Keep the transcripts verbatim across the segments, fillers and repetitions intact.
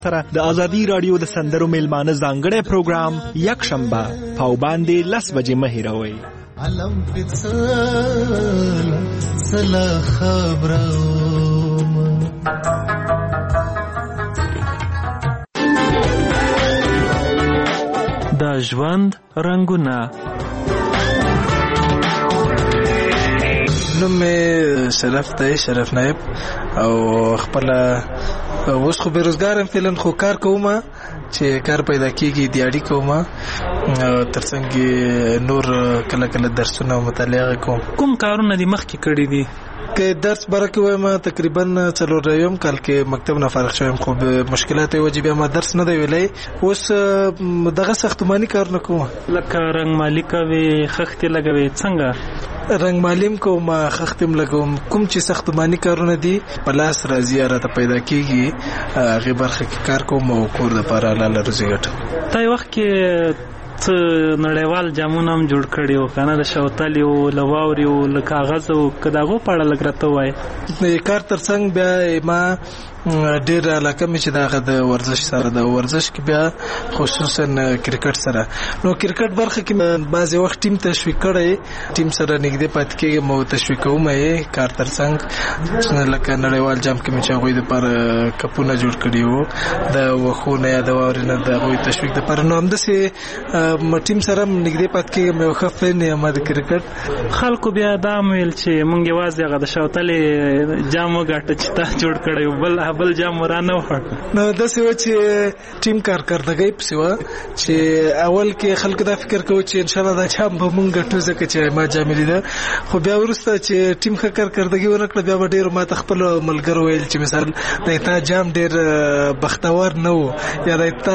سره د ازادي رادیو د سندرو میلمانه ځانګړی پروګرام یک شنبه پاو باندې لس بجې مه هېروئ. علم فصل سلا خبرم د ژوند رنګونه. نوم مې شرف دی، شرف نایب، او خپل اوس خو بیروزګارم فعلا، خو کار کوم چې کار پیدا کیږي دیاړي کوم، ترڅنګ نور کله کله درسونه مطالعه کوم. کوم کارونه دې مخکې کړي دي؟ که درس برکه وایم تقریبا څلور یم کال کې مکتب نه فارغ شوم، خو مشکلات وجې بیا ما درس نه دی ویلی. اوس دغه ساختماني کار نه کوم، لکه رنګ مالي کوي، خښتې لګوي. څنګه رنګ مالیم کوم، خښتم لګوم. کوم چې ساختماني کارونه دي په لاس راځي راته پیدا کیږي، هغه برخه کې کار کوم او کور د پاره لاله روزي ګټم. تا وخت کې څه نړیوال جامونه هم جوړ کړي وو کنه، د شوتلې او لواوري او له کاغذ او کداغو پاړه لګ راته وای. د کار ترڅنګ بیا ما ډېر علاقه مې چې دغه د ورزش سره د ورزش کې بیا خصوصا کرکټ سره. نو کرکټ برخه کې بعضې وخت ټیم تشویق کړی، ټیم سره نږدې پاتې کېږم او تشویق کوم یې کار ترڅنګ. لکه نړیوال جام کې مې چې هغوی دپاره کپونه جوړ کړي وو د وښو نه یا د واورې نه، د هغوی تشویق دپاره. نو همداسې ټیم سره نږدې پاتې کېږم، یو ښه فین یم د کرکټ. خلکو بیا دا ویل چې مونږ یوازې هغه د شوتلې جام وګاټه چې تا جوړ کړی و، بل بل جام ورانه وړ. نو داسې و چې ټیم کارکردګۍ پسې وه چې اول کې خلکو دا فکر کوو چې انشاءالله دا جام به مونږ ګټو ځکه چې ما جامې لیده. خو بیا وروسته چې ټیم ښه کارکردګي ونه کړه، بیا به ډېرو ما ته خپلو ملګرو ویل چې مثال دی تا جام ډېر بختور نه و، یا دی تا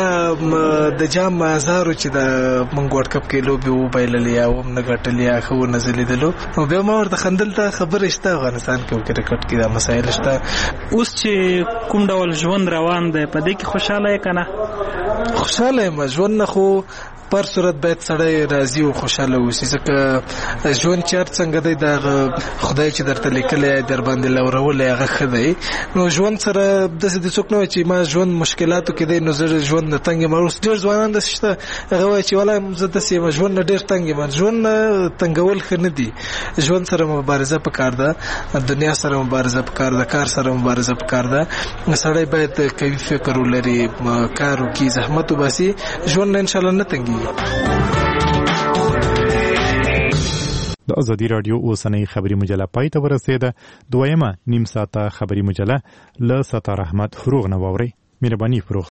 د جام ازارو چې د مونږ ورلډ کپ کې لوبې وبایللې یا هم نه ګټلې یا ښه ونه ځلېدلو. نو بیا ما ورته خندل ته خبرې شته افغانستان کې کرکټ کې دا مسایل شته. اوس چې کوم ډول ژوند روان دی په دې کې خوشاله یې که نه؟ خوشاله یم. ژوند نه خو پر صورت باید سړی راضي او خوشاله اوسي، ځکه ژوند چې هر څنګه دی د خدای چې درته لیکلی در باندې لورولی هغه ښه دی. نو ژوند سره داسې د څوک نه وایي چې ما ژوند مشکلاتو کې دی نو زه ژوند نه تنګ یم. اوس ډېر ځوانان داسې شته هغه وایي چې والله زه داسې یم، ژوند نه ډېر تنګ یم. ژوند نه تنګول ښه نه دي، ژوند سره مبارزه پکار ده، دنیا سره مبارزه پکار ده، کار سره مبارزه پکار ده. سړی باید قوي فکر ولري، کار وکړي، زحمت وباسي، ژوند نه انشاءالله نه تنګي. د ازادي رادیو اوسنۍ خبري مجله پای ته ورسېده. دویمه نیم ساعته خبري مجله له ستار احمد فروغ نه واورئ. مهرباني فروغ